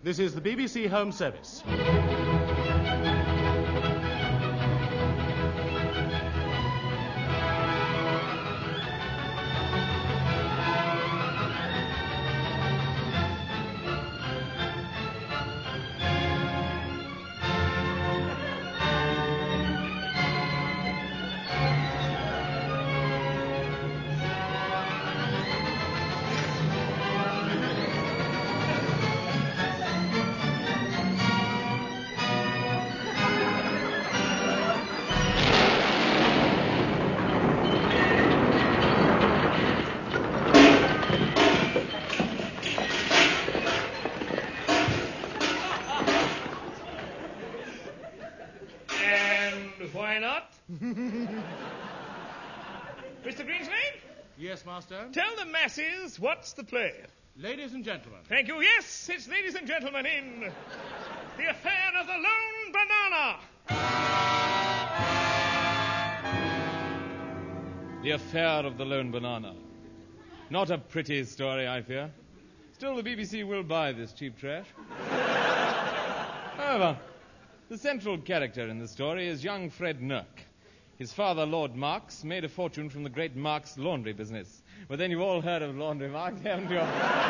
This is the BBC Home Service. Why not? Mr. Greenslade? Yes, Master? Tell the masses what's the play. Ladies and gentlemen. Thank you. Yes, it's ladies and gentlemen in The Affair of the Lone Banana. The Affair of the Lone Banana. Not a pretty story, I fear. Still, the BBC will buy this cheap trash. However, the central character in the story is young Fred Nurk. His father, Lord Marks, made a fortune from the great Marks laundry business. But then you've all heard of Laundry Marks, haven't you?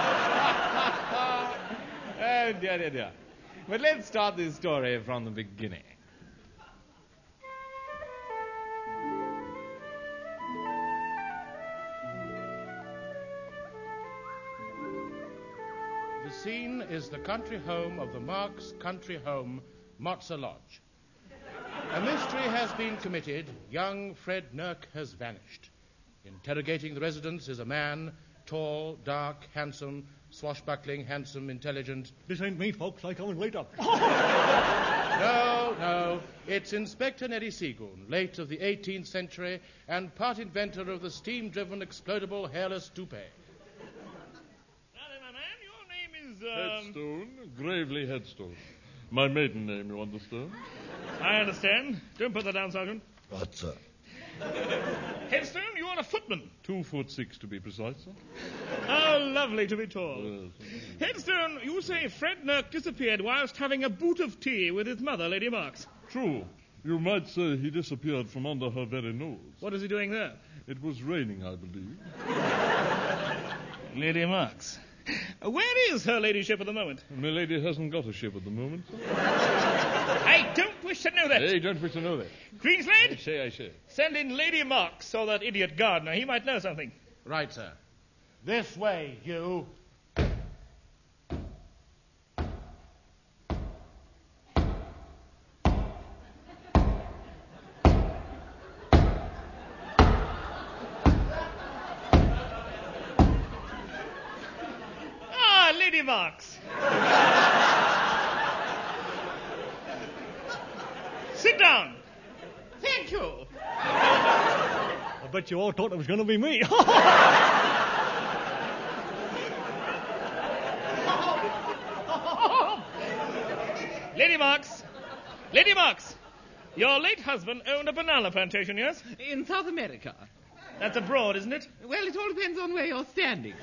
Oh, dear. But let's start this story from the beginning. The scene is the country home of the Marks country home, Motzer Lodge. A mystery has been committed. Young Fred Nurk has vanished. Interrogating the residents is a man, tall, dark, handsome, swashbuckling, handsome, intelligent. This ain't me, folks. I come in later. No. It's Inspector Neddy Seagoon, late of the 18th century and part inventor of the steam-driven explodable hairless toupee. Now then, my man, your name is, Headstone, Gravely Headstone. My maiden name, you understand? I understand. Don't put that down, Sergeant. What, sir? Headstone, you are a footman. 2'6" to be precise, sir. How lovely to be tall. Yes. Headstone, you say Fred Nurk disappeared whilst having a boot of tea with his mother, Lady Marks. True. You might say he disappeared from under her very nose. What is he doing there? It was raining, I believe. Lady Marks. Where is her ladyship at the moment? My lady hasn't got a ship at the moment, sir. I don't wish to know that. Hey, don't wish to know that. Greenslade? I say. Send in Lady Marks or that idiot gardener. He might know something. Right, sir. This way, you. Lady Marks. Sit down. Thank you. I bet you all thought it was going to be me. Lady Marks. Your late husband owned a banana plantation, yes? In South America. That's abroad, isn't it? Well, it all depends on where you're standing.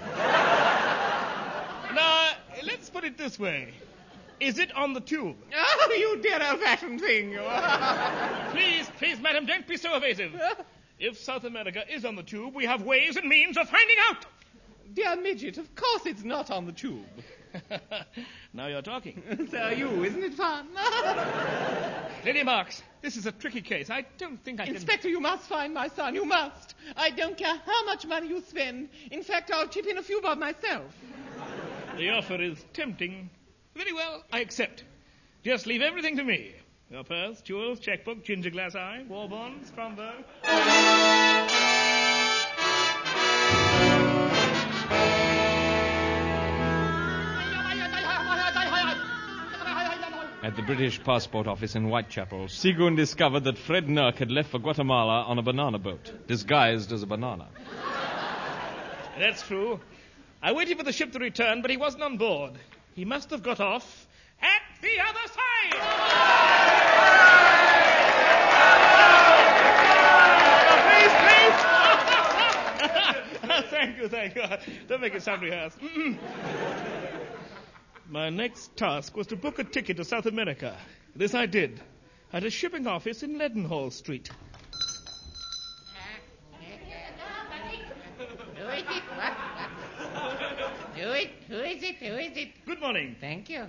Now, let's put it this way. Is it on the tube? Oh, you dear old-fashioned thing. Please, madam, don't be so evasive. If South America is on the tube, we have ways and means of finding out. Dear midget, of course it's not on the tube. Now you're talking. So are you, isn't it fun? Lady Marks, this is a tricky case. I don't think I can... Inspector, you must find my son. You must. I don't care how much money you spend. In fact, I'll chip in a few bob myself. The offer is tempting. Very well, I accept. Just leave everything to me. Your purse, jewels, checkbook, ginger glass eye, war bonds, Stromberg. At the British Passport Office in Whitechapel, Seagoon discovered that Fred Nurk had left for Guatemala on a banana boat, disguised as a banana. That's true. I waited for the ship to return, but he wasn't on board. He must have got off at the other side. Please. Thank you. Don't make it sound rehearsed. My next task was to book a ticket to South America. This I did, at a shipping office in Leadenhall Street. Who is it? Good morning. Thank you.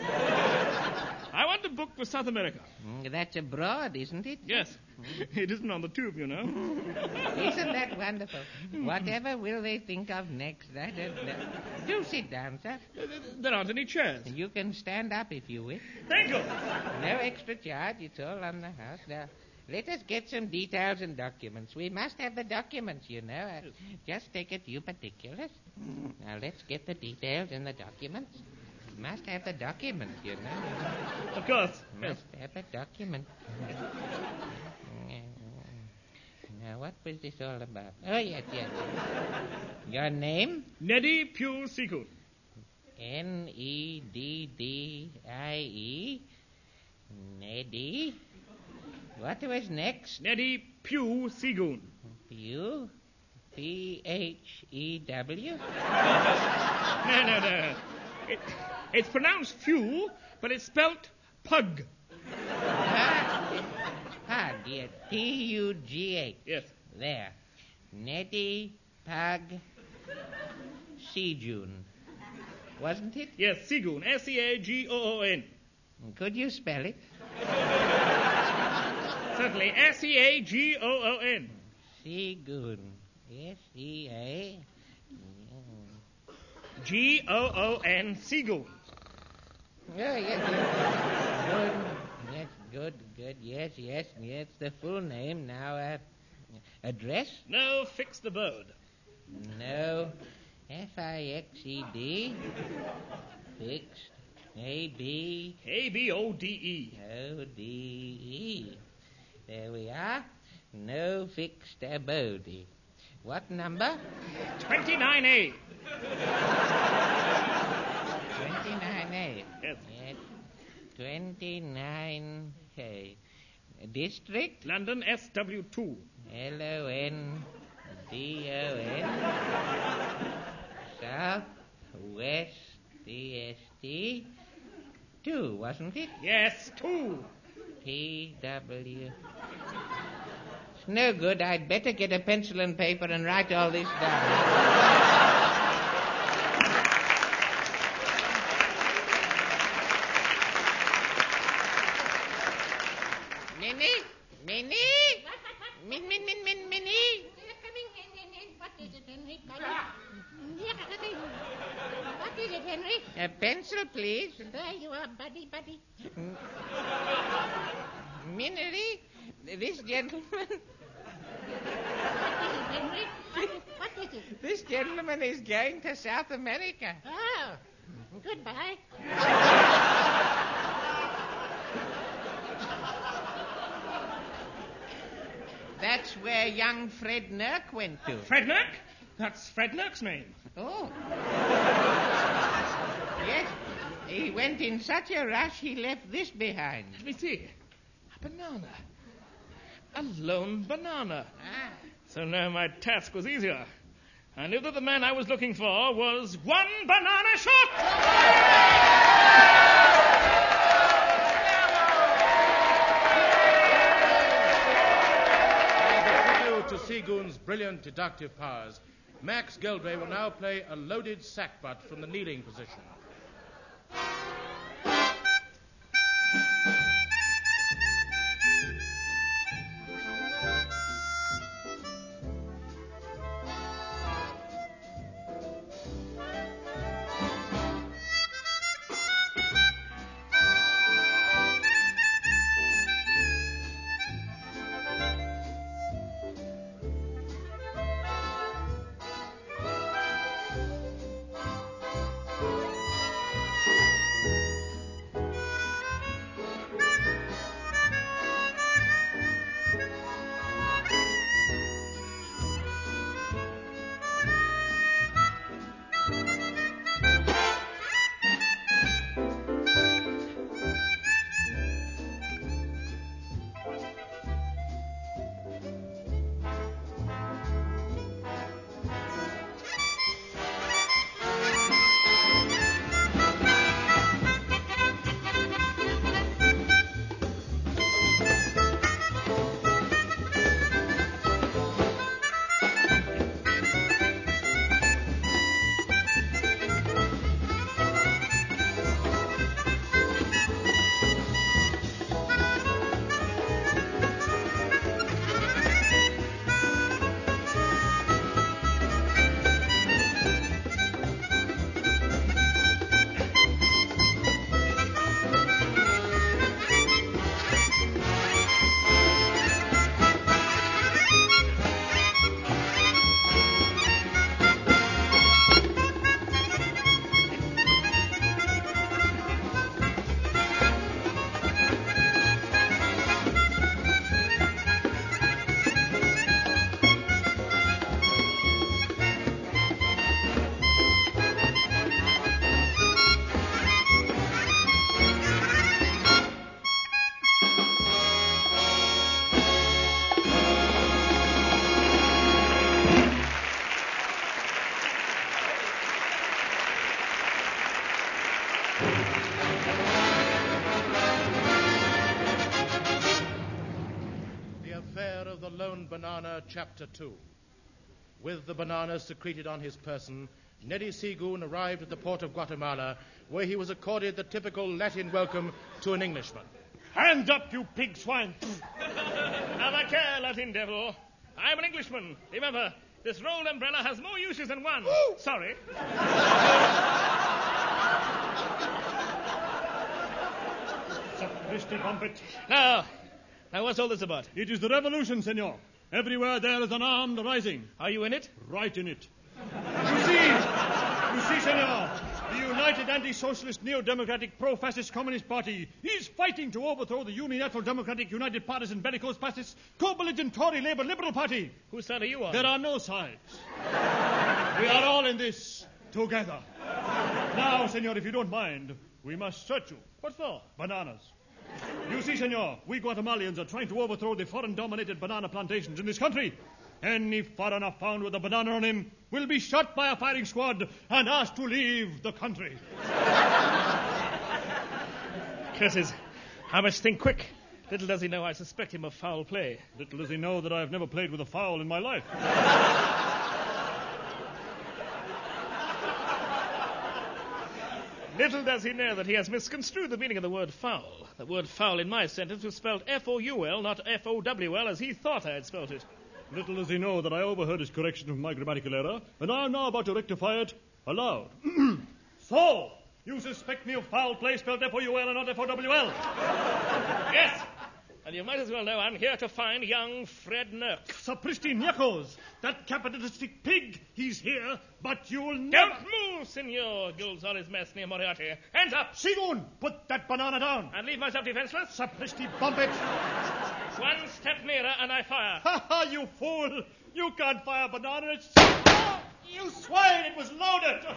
I want to book for South America. That's abroad, isn't it? Yes. It isn't on the tube, you know. Isn't that wonderful? Whatever will they think of next? I don't know. Do sit down, sir. There aren't any chairs. You can stand up if you wish. Thank you. No extra charge. It's all on the house. Now, let us get some details and documents. We must have the documents, you know. Just take a few particulars. Now, let's get the details and the documents. Must have the document, you know. Of course. Must have a document. Now, what was this all about? Oh, yes. Your name? Neddy Pugh Seagoon. Neddie. Neddy. What was next? Neddy Pugh Seagoon. Pew? P-H-E-W? No. It's pronounced Pugh, but it's spelt Pug. Pug, yes. P-U-G-H. Yes. There. Neddy Pug Seagoon. Wasn't it? Yes, Seagoon. S-E-A-G-O-O-N. Could you spell it? Certainly. S-E-A-G-O-O-N. Seagoon. S-E-A... G-O-O-N. Seagoon. Oh, yes. Good. Yes. The full name. Now, address? No, fixed abode. No. F-I-X-E-D. Fixed. A-B... A-B-O-D-E. O-D-E. There we are. No fixed abode. What number? 29A. 29A. Yes. 29A. District? London SW2. L-O-N-D-O-N. South West D-S-T. 2, wasn't it? Yes, 2. T-W. It's no good. I'd better get a pencil and paper and write all this down. Minnie? Minnie? What is it, Henry? What is it, Henry? A pencil, please. There you are, buddy. Minnie, this gentleman... What is it, Henry? What is it? This gentleman is going to South America. Oh, goodbye. That's where young Fred Nurk went to. Fred Nurk? That's Fred Nurk's name. Oh. Yes. He went in such a rush he left this behind. Let me see. A banana. A lone banana. Ah. So now my task was easier. I knew that the man I was looking for was one banana short. To Seagoon's brilliant deductive powers, Max Geldray will now play a loaded sackbut from the kneeling position. Lone Banana, Chapter 2. With the banana secreted on his person, Neddy Seagoon arrived at the port of Guatemala, where he was accorded the typical Latin welcome to an Englishman. Hands up, you pig swine! Have a care, Latin devil. I'm an Englishman. Remember, this rolled umbrella has more uses than one. Sorry. Sapristi Bumpet. Now, what's all this about? It is the revolution, senor. Everywhere there is an armed rising. Are you in it? Right in it. You see, senor, the United Anti-Socialist Neo-Democratic Pro-Fascist Communist Party is fighting to overthrow the Unilateral Democratic United Partisan Bellicose Fascist Co-Belligerent Tory Labour Liberal Party. Whose side are you on? There are no sides. We are all in this together. Now, senor, if you don't mind, we must search you. What for? Bananas. You see, senor, we Guatemalans are trying to overthrow the foreign-dominated banana plantations in this country. Any foreigner found with a banana on him will be shot by a firing squad and asked to leave the country. Curses. I must think quick. Little does he know I suspect him of foul play. Little does he know that I have never played with a foul in my life. Little does he know that he has misconstrued the meaning of the word foul. The word foul in my sentence was spelled F-O-U-L, not F-O-W-L, as he thought I had spelled it. Little does he know that I overheard his correction of my grammatical error, and I am now about to rectify it aloud. So, you suspect me of foul play spelled F-O-U-L and not F-O-W-L? Yes, and you might as well know I'm here to find young Fred Nurk. Sapristi Nyakos, that capitalistic pig, he's here, but you'll never... Don't move, Senor Gilzoris Mesnia Moriarty. Hands up! Sigun, put that banana down. And leave myself defenseless? Sapristi Bumpet. One step nearer and I fire. Ha ha, you fool! You can't fire a banana. It's... Oh, you swine! It was loaded!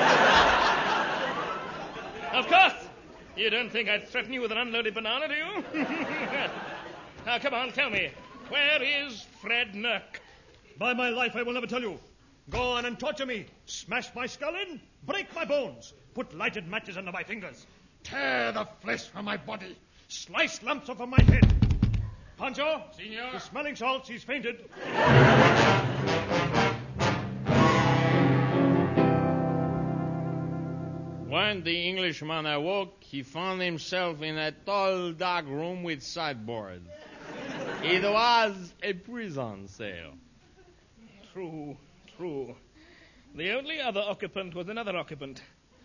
Of course! You don't think I'd threaten you with an unloaded banana, do you? Now, come on, tell me. Where is Fred Nurk? By my life, I will never tell you. Go on and torture me. Smash my skull in. Break my bones. Put lighted matches under my fingers. Tear the flesh from my body. Slice lumps off of my head. Pancho? Senor? The smelling salts, he's fainted. When the Englishman awoke, he found himself in a tall, dark room with sideboards. It was a prison cell. True. The only other occupant was another occupant.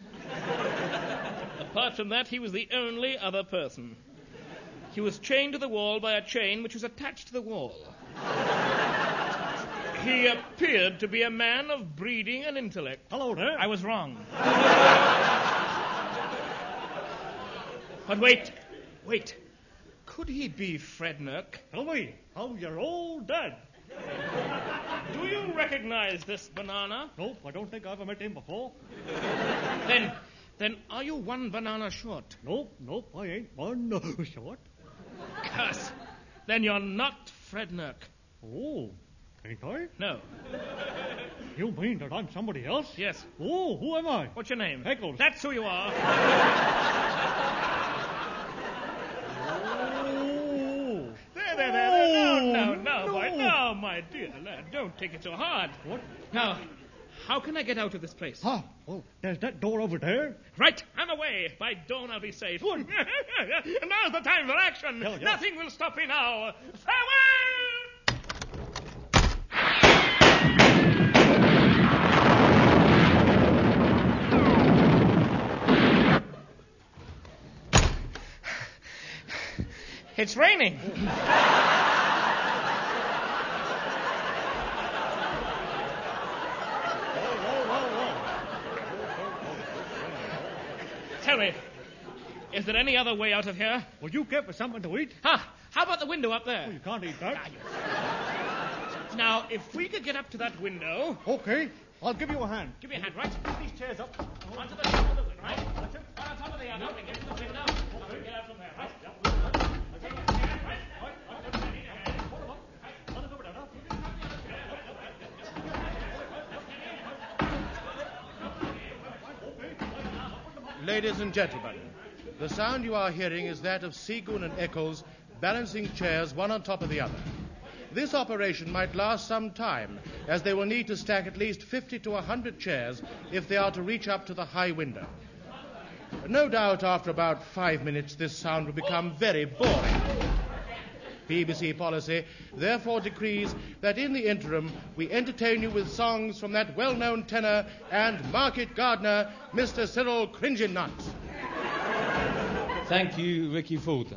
Apart from that, he was the only other person. He was chained to the wall by a chain which was attached to the wall. He appeared to be a man of breeding and intellect. Hello there. I was wrong. But wait. Could he be Fred Nurk? Tell me, how your old dad? Do you recognize this banana? No, I don't think I've ever met him before. Then are you one banana short? Nope, I ain't one short. Curse. Then you're not Fred Nurk. Oh, ain't I? No. You mean that I'm somebody else? Yes. Oh, who am I? What's your name? Eccles. That's who you are. Oh. There. No, boy. No, my dear lad. Don't take it so hard. What? Now, how can I get out of this place? Oh, there's that door over there. Right, I'm away. By dawn I'll be safe. Now's the time for action. Yeah. Nothing will stop me now. Farewell! It's raining. Tell me, is there any other way out of here? Will you get me something to eat? How about the window up there? Oh, you can't eat that. Now, if we could get up to that window... Okay, I'll give you a hand. Give me a hand, right? Put these chairs up. Onto the top of the window, right? On top of the other. Get to the window. Get out from there, right? Ladies and gentlemen, the sound you are hearing is that of Seagoon and Eccles balancing chairs one on top of the other. This operation might last some time, as they will need to stack at least 50 to 100 chairs if they are to reach up to the high window. No doubt after about 5 minutes this sound will become very boring. BBC policy therefore decrees that in the interim we entertain you with songs from that well-known tenor and market gardener, Mr. Cyril Cringenut. Thank you, Ricky Fulton.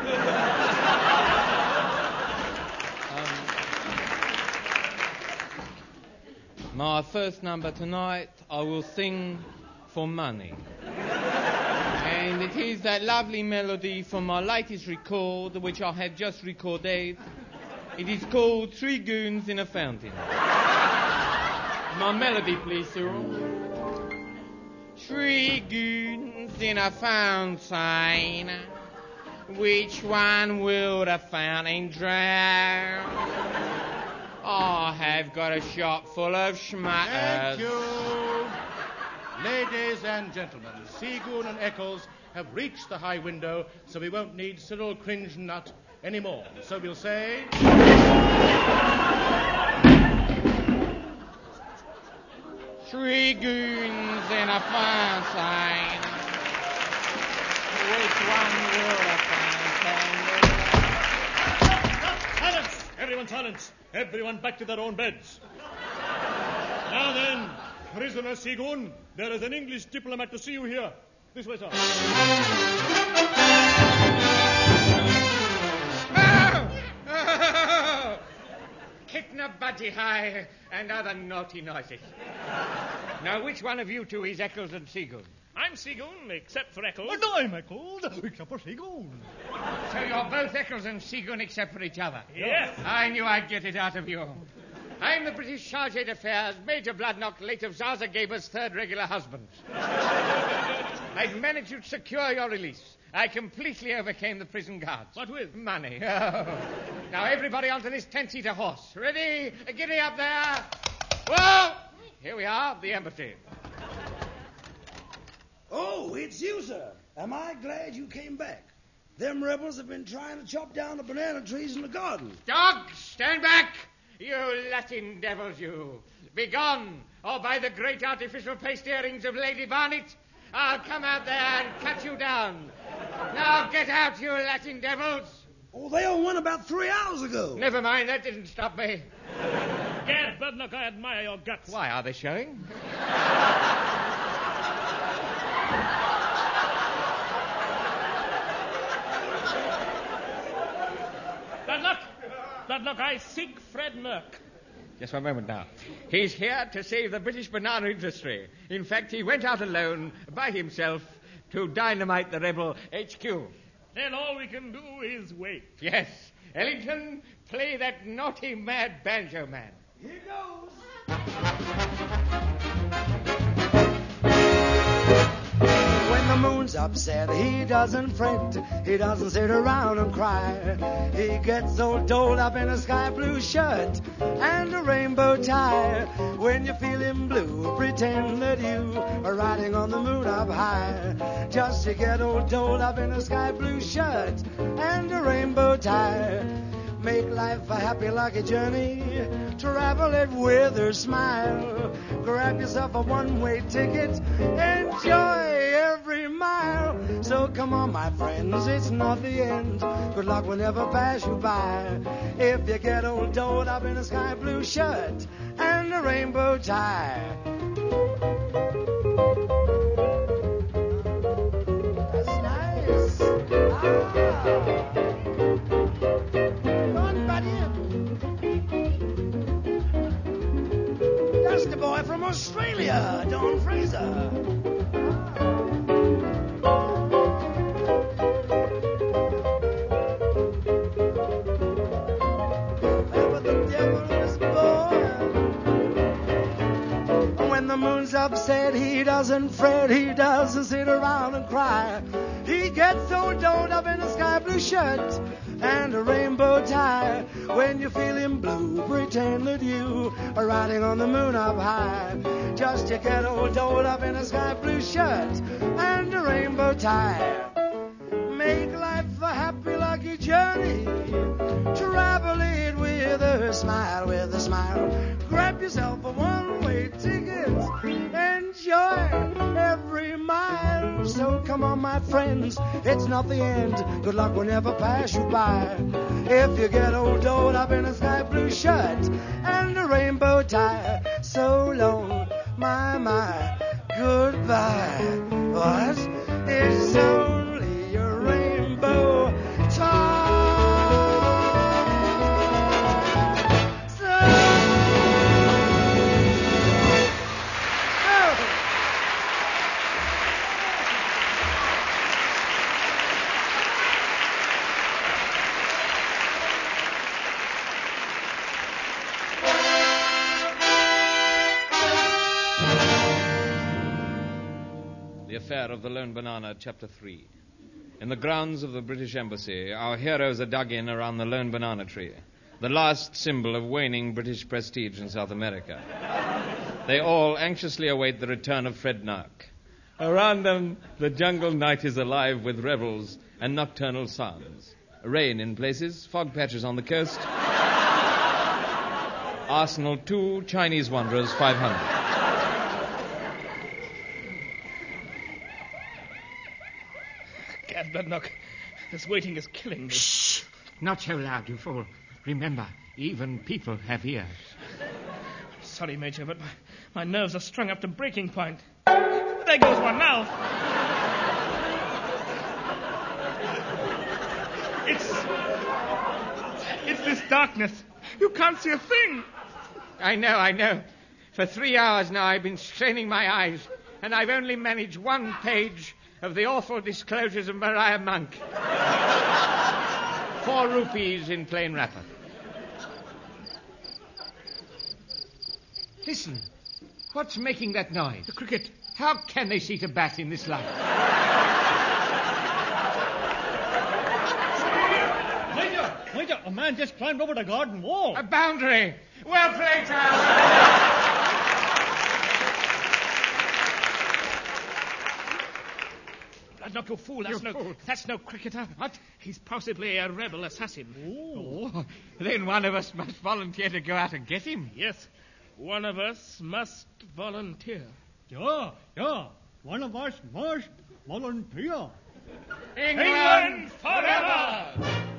My first number tonight, I will sing for money. And it is that lovely melody from my latest record, which I have just recorded. It is called Three Goons in a Fountain. My melody, please, Cyril. Three goons in a fountain. Which one will the fountain drown? I have got a shop full of schmutters. Thank you. Ladies and gentlemen, Seagoon and Eccles have reached the high window, so we won't need Cyril Cringenut anymore. So we'll say... Three goons in a fountain. Which one will the fountain? Silence! Everyone silence. Everyone back to their own beds. Now then, prisoner Seagoon, there is an English diplomat to see you here. This way, sir. Kidnap Budgie High and other naughty noises. Now, which one of you two is Eccles and Seagoon? I'm Seagoon, except for Eccles. And I'm Eccles, except for Seagoon. So you're both Eccles and Seagoon except for each other? Yes. I knew I'd get it out of you. I'm the British Chargé d'Affaires, Major Bloodnock, late of Zaza Gaber's third regular husband. I've managed to secure your release. I completely overcame the prison guards. What with? Money. Oh. Now, everybody onto this 10-seater horse. Ready? Giddy up there. Whoa! Here we are, the embassy. Oh, it's you, sir. Am I glad you came back? Them rebels have been trying to chop down the banana trees in the garden. Dogs, stand back! You Latin devils, you. Begone, or by the great artificial paste earrings of Lady Barnet, I'll come out there and cut you down. Now get out, you Latin devils. Oh, they all went about 3 hours ago. Never mind, that didn't stop me. Gad Bloodnock, I admire your guts. Why are they showing? Bloodnock, I seek Fred Nurk. Just one moment now. He's here to save the British banana industry. In fact, he went out alone, by himself, to dynamite the rebel HQ. Then all we can do is wait. Yes. Ellington, play that naughty, mad banjo man. Here goes. When the moon's upset, he doesn't fret. He doesn't sit around and cry. He gets so doled up in a sky blue shirt and a rainbow tie. When you're feeling blue, pretend that you are riding on the moon up high. Just to get all doled up in a sky blue shirt and a rainbow tie. Make life a happy, lucky journey. Travel it with a smile. Grab yourself a one-way ticket. Enjoy every mile. So come on, my friends, it's not the end. Good luck will never pass you by. If you get all doled up in a sky blue shirt and a rainbow tie. That's nice. That's the boy from Australia, Don Fraser. When the moon's upset, he doesn't fret, he doesn't sit around and cry. He gets so doled up in a sky blue shirt and a rainbow tie. When you're feeling blue, pretend that you are riding on the moon up high. Just to get all doled up in a sky blue shirt and a rainbow tie. Make life a happy, lucky journey. Travel it with smile, with a smile. Grab yourself a one-way ticket. Enjoy every mile. So come on, my friends, it's not the end. Good luck will never pass you by. If you get old dolled up in a sky blue shirt and a rainbow tie, so long, my, goodbye. What? It's only a rainbow tie. The Affair of the Lone Banana, Chapter 3. In the grounds of the British Embassy, our heroes are dug in around the lone banana tree, the last symbol of waning British prestige in South America. They all anxiously await the return of Fred Nark. Around them, the jungle night is alive with revels and nocturnal sounds. Rain in places, fog patches on the coast. Arsenal 2, Chinese Wanderers 500. Gad Bloodnock, this waiting is killing me. Shh! Not so loud, you fool. Remember, even people have ears. Sorry, Major, but my nerves are strung up to breaking point. There goes one now. It's this darkness. You can't see a thing. I know. For 3 hours now I've been straining my eyes, and I've only managed one page of the awful disclosures of Maria Monk. 4 rupees in plain wrapper. Listen, what's making that noise? The cricket. How can they see to bat in this light? Major, a man just climbed over the garden wall. A boundary. Well played, Charles. Bloodnock, you fool. That's no cricketer. What? He's possibly a rebel assassin. Oh, then one of us must volunteer to go out and get him. Yes, one of us must volunteer. Yeah. One of us must volunteer. England forever!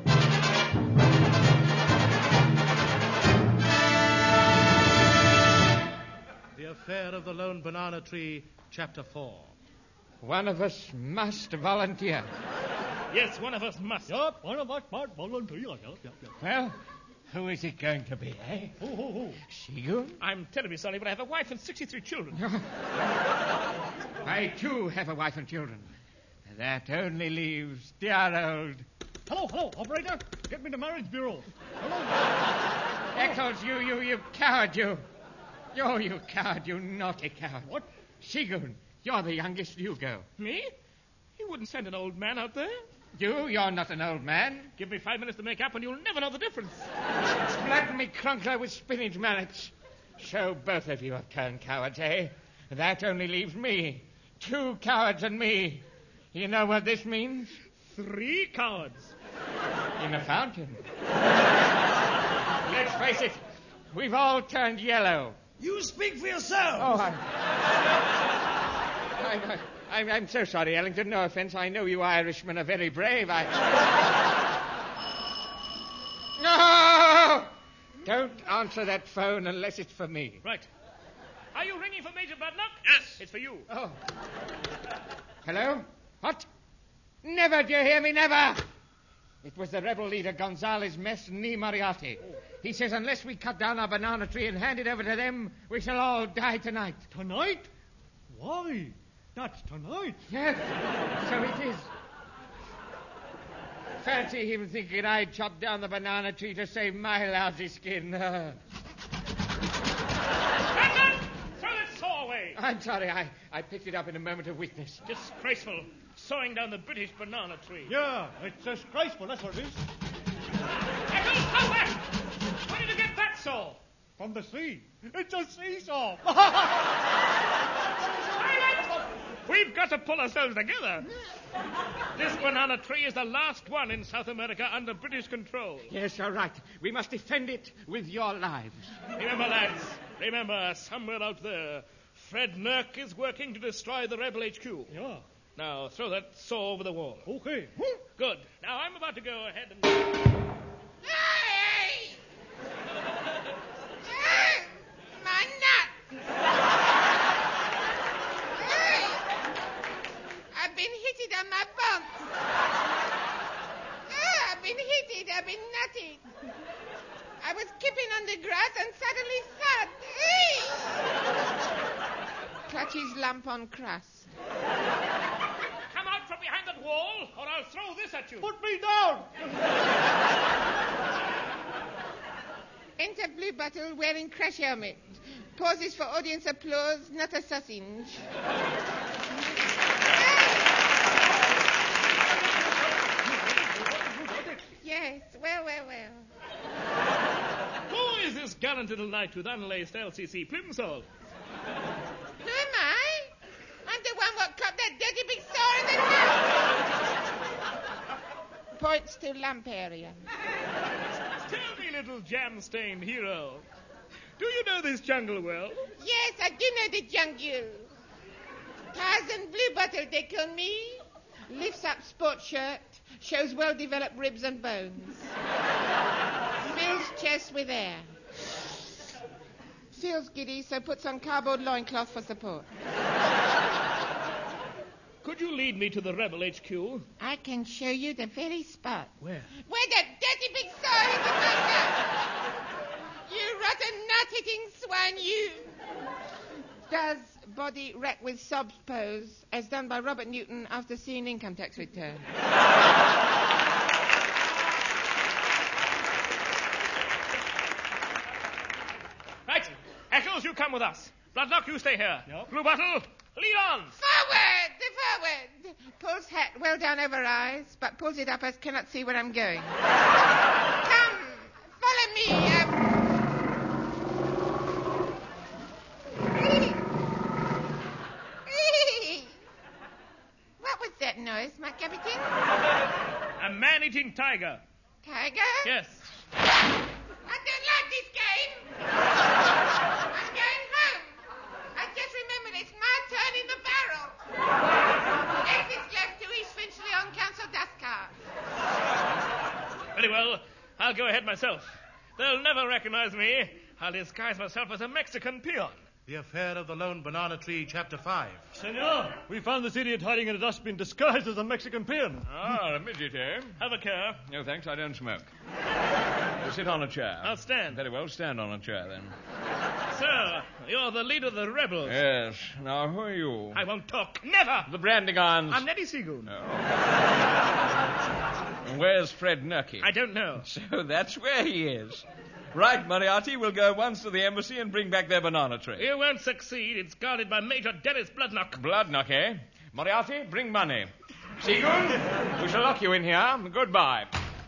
The Affair of the Lone Banana Tree, Chapter 4. One of us must volunteer. Yes, one of us must. Yup, one of us must volunteer. Yep. Well, who is it going to be, eh? Who? Shigun? I'm terribly sorry, but I have a wife and 63 children. I, too, have a wife and children. That only leaves dear old... Hello, operator. Get me the marriage bureau. Eccles, you coward, you. Oh, you coward, you naughty coward. What? Shigun, you're the youngest. You go. Me? He wouldn't send an old man out there. You're not an old man. Give me 5 minutes to make up and you'll never know the difference. Splat me crunkler with spinach mallets. So both of you have turned cowards, eh? That only leaves me. 2 cowards and me. You know what this means? 3 cowards. In a fountain. Let's face it, we've all turned yellow. You speak for yourself. Oh, I'm so sorry, Ellington. No offense. I know you Irishmen are very brave. No! Don't answer that phone unless it's for me. Right. Are you ringing for Major Bloodnock? Yes. It's for you. Oh. Hello? What? Never, do you hear me? Never! It was the rebel leader, Gonzales Mess ni Moriarty. He says unless we cut down our banana tree and hand it over to them, we shall all die tonight. Tonight? Why? That's tonight. Yes, so it is. Fancy him thinking I'd chop down the banana tree to save my lousy skin. Bloodnock! Throw that saw away! I'm sorry, I picked it up in a moment of weakness. Disgraceful. Sawing down the British banana tree. Yeah, it's disgraceful, that's what it is. Eccles, come back! Where did you get that saw? From the sea. It's a seesaw. Silence! We We've got to pull ourselves together. This banana tree is the last one in South America under British control. Yes, you're right. We must defend it with your lives. Remember, lads, somewhere out there, Fred Nurk is working to destroy the Rebel HQ. Yeah. Now, throw that saw over the wall. Okay. Good. Now, I'm about to go ahead and... Hey! My nut! Hey! I've been hitted on my bumps. I've been hitted. I've been nutted. I was kipping on the grass and suddenly thud. Clutches lump on crust. Come out from behind that wall, or I'll throw this at you. Put me down! Enter Blue Bottle wearing crash helmet. Pauses for audience applause, not a sausage. Yes, well. Who is this gallant little knight with unlaced LCC plimsoll? Who am I? I'm the one what caught that dirty big sore in the nose. Points to lump area. Tell me, little jam-stained hero, do you know this jungle well? Yes, I do know the jungle. Tarzan Blue Bottle, they call me. Lifts up sports shirt, shows well-developed ribs and bones. Fills chest with air. Feels giddy, so puts on cardboard loincloth for support. Could you lead me to the Rebel HQ? I can show you the very spot. Where? Where the dirty big sore is in my nut. You rotten nut-hitting swine, you. Does body wreck with sobs pose, as done by Robert Newton after seeing income tax return. Right. Eccles, you come with us. Bloodlock, you stay here. Yep. Blue Bottle, lead on. Forward! Pulls hat well down over eyes, but pulls it up as cannot see where I'm going. Come, follow me. What was that noise, my captain? A man-eating tiger. Tiger? Yes. I don't like this game. I'm going home. I just remembered it's my turn in the barrel. Exits left to East Finchley on Council dust cart. Very well. I'll go ahead myself. They'll never recognize me. I'll disguise myself as a Mexican peon. The Affair of the Lone Banana Tree, Chapter 5. Senor, we found this idiot hiding in a dustbin disguised as a Mexican peon. Ah, a midget, eh? Have a care. No, thanks, I don't smoke. Sit on a chair. I'll stand. Very well, stand on a chair, then. Sir, you're the leader of the rebels. Yes. Now, who are you? I won't talk. Never. The Brandigans. I'm Neddy Seagoon. Oh. Where's Fred Nurky? I don't know. So that's where he is. Right, Moriarty, we'll go at once to the embassy and bring back their banana tree. You won't succeed. It's guarded by Major Dennis Bloodnock. Bloodnock, eh? Moriarty, bring money. Seagoon, we shall lock you in here. Goodbye.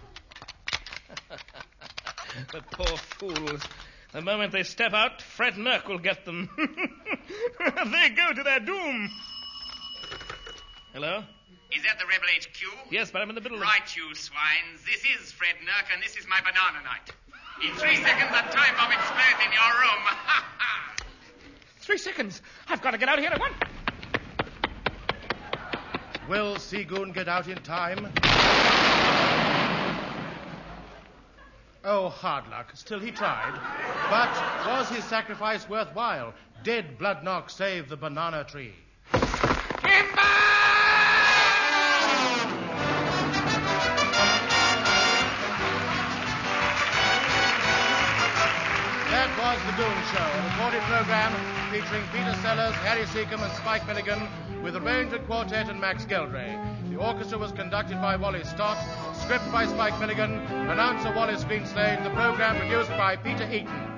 The poor fools. The moment they step out, Fred Nurk will get them. They go to their doom. Hello? Is that the Rebel HQ? Yes, but I'm in the middle of... Right, you swines. This is Fred Nurk, and this is my banana night. In 3 seconds, a time bomb explodes in your room. 3 seconds. I've got to get out of here at once. Will Seagoon get out in time? Oh, hard luck. Still, he tried. But was his sacrifice worthwhile? Did Bloodnock save the banana tree? That was The Goon Show, a recorded program featuring Peter Sellers, Harry Seacombe, and Spike Milligan, with arranged quartet and Max Geldray. The orchestra was conducted by Wally Stott, script by Spike Milligan, announcer Wallace Greenslade, the program produced by Peter Eaton.